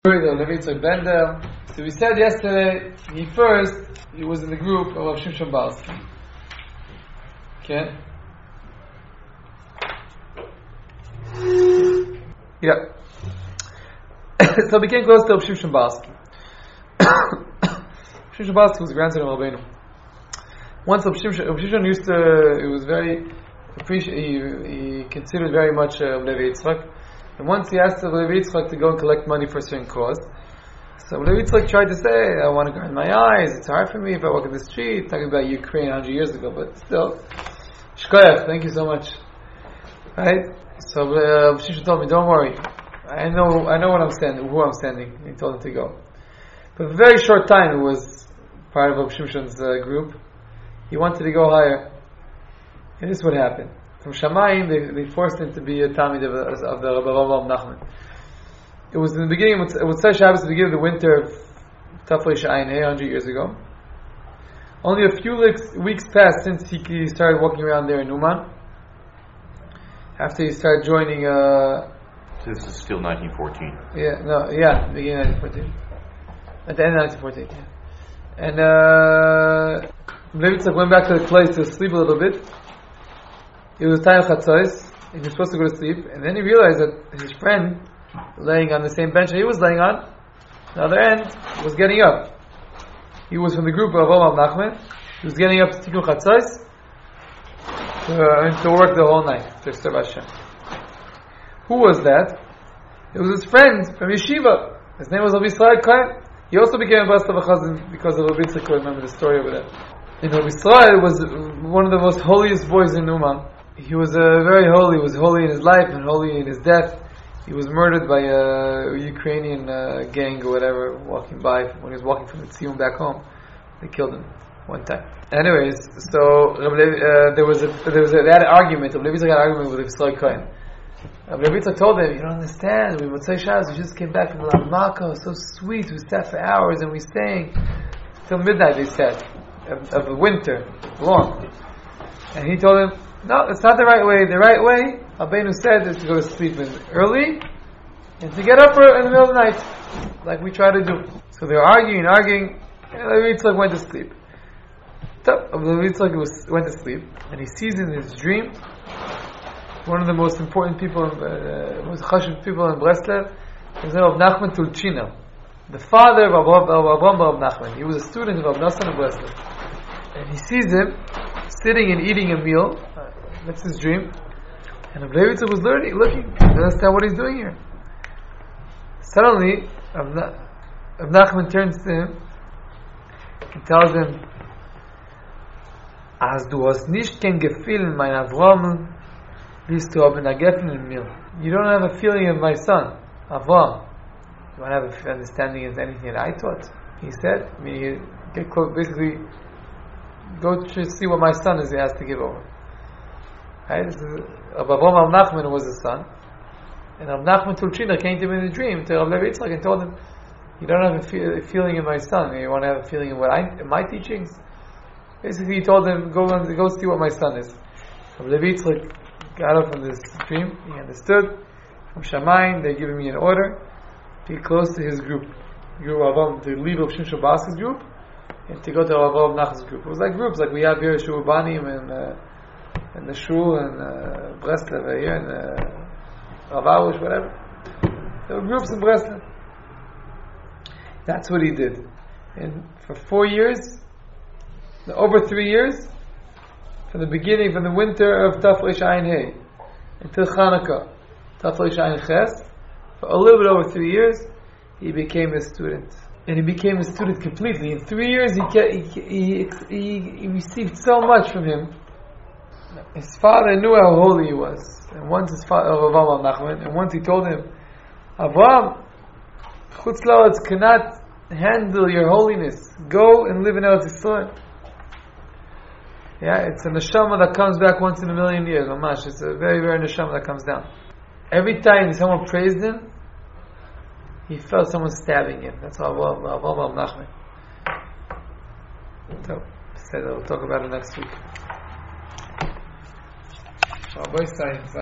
Bender. So we said yesterday, he was in the group of Rav Shimshon Balsky. Okay? Yeah. So we became close to Rav Shimshon Balsky. Shimshon Balsky was the grandson of Rabbeinu. Once Rav Shimshon used to, he was very he considered very much Levi Yitzchak. And once he asked Levi Yitzchak to go and collect money for a certain cause. So Levi Yitzchak tried to say, I want to grind my eyes, it's hard for me if I walk in the street, talking about Ukraine 100 years ago, but still. Shkoyach, thank you so much. Right? So Shimshon told me, don't worry. I know what I'm standing, who I'm standing. He told him to go. But for a very short time, it was part of Rav Shimshon's group. He wanted to go higher. And this is what happened. From Shamayim, they forced him to be a Talmid of the Rabbi Avraham Nachman. It was in the beginning, it was such Shabbos, the beginning of the winter of Tafrei Ayin Hey, 100 years ago. Only a few weeks passed since he started walking around there in Uman. After he started joining... This is still 1914. Beginning of 1914. At the end of 1914, yeah. And Levi Yitzchak went back to the place to sleep a little bit. It was time Chatzos, and he was supposed to go to sleep, and then he realized that his friend, laying on the same bench that he was laying on the other end, was getting up. He was from the group of Avraham Nachman. He was getting up to Tikkun Chatzos to work the whole night to serve Hashem. Who was that? It was his friend from Yeshiva. His name was Rabbi Yisrael Cohen. He also became a Breslov Chazan because of Rabbi Yitzchak. Remember the story over there. And Rabbi Yisrael was one of the most holiest boys in Uman. He was very holy. He was holy in his life and holy in his death. He was murdered by a Ukrainian gang or whatever walking by when he was walking from the Tziyun back home. They killed him one time. Anyways, so there was that argument. Rabbi Yitzchak had an argument with Rabbi Yisrael Cohen. Rabbi Yitzchak told him, "You don't understand. We Motzei Shabbos. We just came back from Lav Malka. It was so sweet. We sat for hours and we sang till midnight. They sat of the winter long." And he told him, "No, it's not the right way. The right way, Rabbeinu said, is to go to sleep early and to get up in the middle of the night, like we try to do." So they were arguing, and Rabbi Yitzchak went to sleep. Rabbi Yitzchak went to sleep, and he sees in his dream one of the most important people, most chashuv people in Breslev, his name of Nachman Tulchina, the father of Avraham Bar Nachman. He was a student of Rav Nosson of Breslev, and he sees him sitting and eating a meal. That's his dream. And Rabbi Yitzchak was looking to understand what he's doing here. Suddenly, Rav Nachman turns to him and tells him, "As du hast nicht kein Gefühl in mein Avraham, bist du aber ein Gefühl in mir." You don't have a feeling of my son, Avraham. You don't have an understanding of anything that I taught. He said, basically, go to see what my son is. He has to give over. Right? Avraham Nachman was his son, and Rav Nachman Tulchina came to him in a dream to Rav Levi Yitzchak and told him, "You don't have a feeling in my son. You want to have a feeling in my teachings." Basically, he told him, "Go see what my son is." Rav Levi Yitzchak got up from this dream. He understood from Shamayim. They're giving me an order to be close to his group, to leave Rav Shimshon Balsky's group and to go to Rav Avraham Nachman's group. It was like groups, like we have here Shul Banim and the Shul and Breslev here and Rav Arush, whatever. There were groups in Breslev. That's what he did. And for 4 years, over 3 years, from the winter of Tafrei Ayin Hey until Chanukah, Tafrei Ayin Ches, for a little bit over 3 years, he became a student. And he became a student completely. In 3 years, he received so much from him. His father knew how holy he was. And once his father, Avraham Nachman, and once he told him, "Avraham, Chutz La'aretz cannot handle your holiness. Go and live in Eretz Yisrael." Yeah, it's a neshama that comes back once in a million years. Mamash, it's a very, very neshama that comes down. Every time someone praised him, he felt someone stabbing him. That's how Avraham Nachman. So, we'll talk about it next week.